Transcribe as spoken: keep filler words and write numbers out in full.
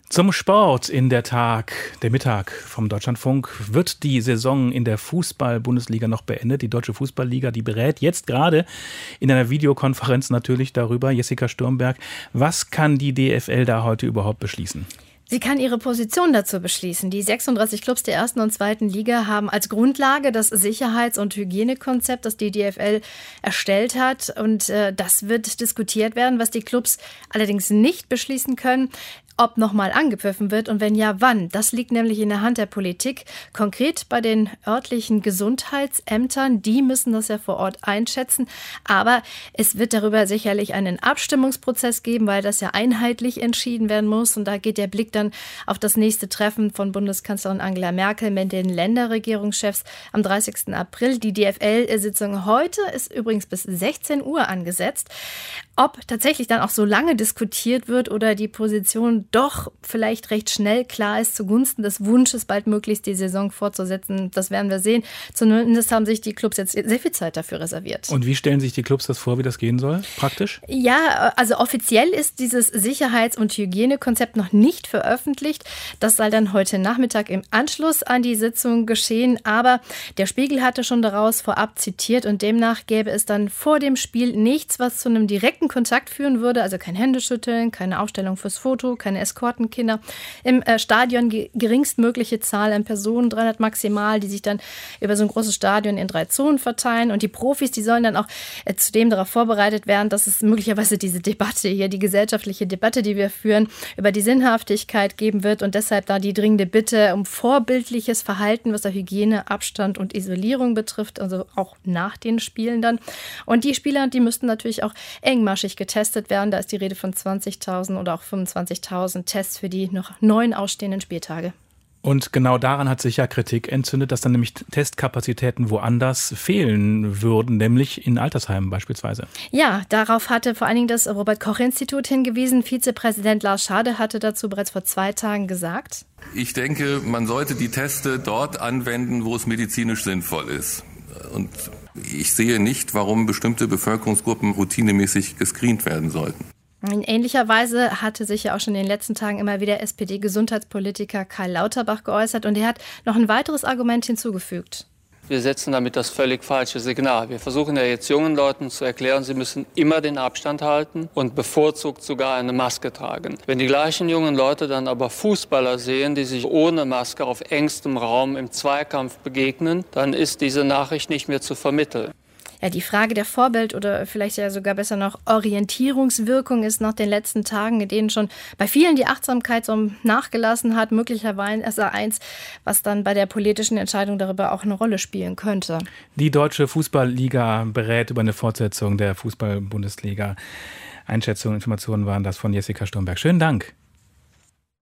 Zum Sport in der Tag, der Mittag vom Deutschlandfunk. Wird die Saison in der Fußball-Bundesliga noch beendet? Die Deutsche Fußballliga, die berät jetzt gerade in einer Videokonferenz natürlich darüber. Jessica Sturmberg, was kann die D F L da heute überhaupt beschließen? Sie kann ihre Position dazu beschließen. Die sechsunddreißig Clubs der ersten und zweiten Liga haben als Grundlage das Sicherheits- und Hygienekonzept, das die D F L erstellt hat. Und äh, das wird diskutiert werden. Was die Clubs allerdings nicht beschließen können, ob nochmal angepfiffen wird und wenn ja, wann. Das liegt nämlich in der Hand der Politik. Konkret bei den örtlichen Gesundheitsämtern. Die müssen das ja vor Ort einschätzen. Aber es wird darüber sicherlich einen Abstimmungsprozess geben, weil das ja einheitlich entschieden werden muss. Und da geht der Blick dann auf das nächste Treffen von Bundeskanzlerin Angela Merkel mit den Länderregierungschefs am dreißigsten April. Die D F L-Sitzung heute ist übrigens bis sechzehn Uhr angesetzt. Ob tatsächlich dann auch so lange diskutiert wird oder die Position doch vielleicht recht schnell klar ist zugunsten des Wunsches, bald möglichst die Saison fortzusetzen, das werden wir sehen. Zumindest haben sich die Clubs jetzt sehr viel Zeit dafür reserviert. Und wie stellen sich die Clubs das vor, wie das gehen soll, praktisch? Ja, also offiziell ist dieses Sicherheits- und Hygienekonzept noch nicht veröffentlicht. Das soll dann heute Nachmittag im Anschluss an die Sitzung geschehen. Aber der Spiegel hatte schon daraus vorab zitiert und demnach gäbe es dann vor dem Spiel nichts, was zu einem direkten Kontakt führen würde. Also kein Händeschütteln, keine Aufstellung fürs Foto, keine Eskortenkinder. Im äh, Stadion ge- geringstmögliche Zahl an Personen, dreihundert maximal, die sich dann über so ein großes Stadion in drei Zonen verteilen. Und die Profis, die sollen dann auch äh, zudem darauf vorbereitet werden, dass es möglicherweise diese Debatte hier, die gesellschaftliche Debatte, die wir führen, über die Sinnhaftigkeit geben wird. Und deshalb da die dringende Bitte um vorbildliches Verhalten, was da Hygiene, Abstand und Isolierung betrifft, also auch nach den Spielen dann. Und die Spieler, die müssten natürlich auch engmaschig getestet werden. Da ist die Rede von zwanzigtausend oder auch fünfundzwanzigtausend Tests für die noch neun ausstehenden Spieltage. Und genau daran hat sich ja Kritik entzündet, dass dann nämlich Testkapazitäten woanders fehlen würden, nämlich in Altersheimen beispielsweise. Ja, darauf hatte vor allen Dingen das Robert-Koch-Institut hingewiesen. Vizepräsident Lars Schade hatte dazu bereits vor zwei Tagen gesagt: Ich denke, man sollte die Teste dort anwenden, wo es medizinisch sinnvoll ist. Und ich sehe nicht, warum bestimmte Bevölkerungsgruppen routinemäßig gescreent werden sollten. In ähnlicher Weise hatte sich ja auch schon in den letzten Tagen immer wieder S P D-Gesundheitspolitiker Karl Lauterbach geäußert und er hat noch ein weiteres Argument hinzugefügt. Wir setzen damit das völlig falsche Signal. Wir versuchen ja jetzt jungen Leuten zu erklären, sie müssen immer den Abstand halten und bevorzugt sogar eine Maske tragen. Wenn die gleichen jungen Leute dann aber Fußballer sehen, die sich ohne Maske auf engstem Raum im Zweikampf begegnen, dann ist diese Nachricht nicht mehr zu vermitteln. Ja, die Frage der Vorbild- oder vielleicht ja sogar besser noch Orientierungswirkung ist nach den letzten Tagen, in denen schon bei vielen die Achtsamkeit so nachgelassen hat, möglicherweise eins, was dann bei der politischen Entscheidung darüber auch eine Rolle spielen könnte. Die Deutsche Fußballliga berät über eine Fortsetzung der Fußball-Bundesliga. Einschätzungen und Informationen waren das von Jessica Sturmberg. Schönen Dank.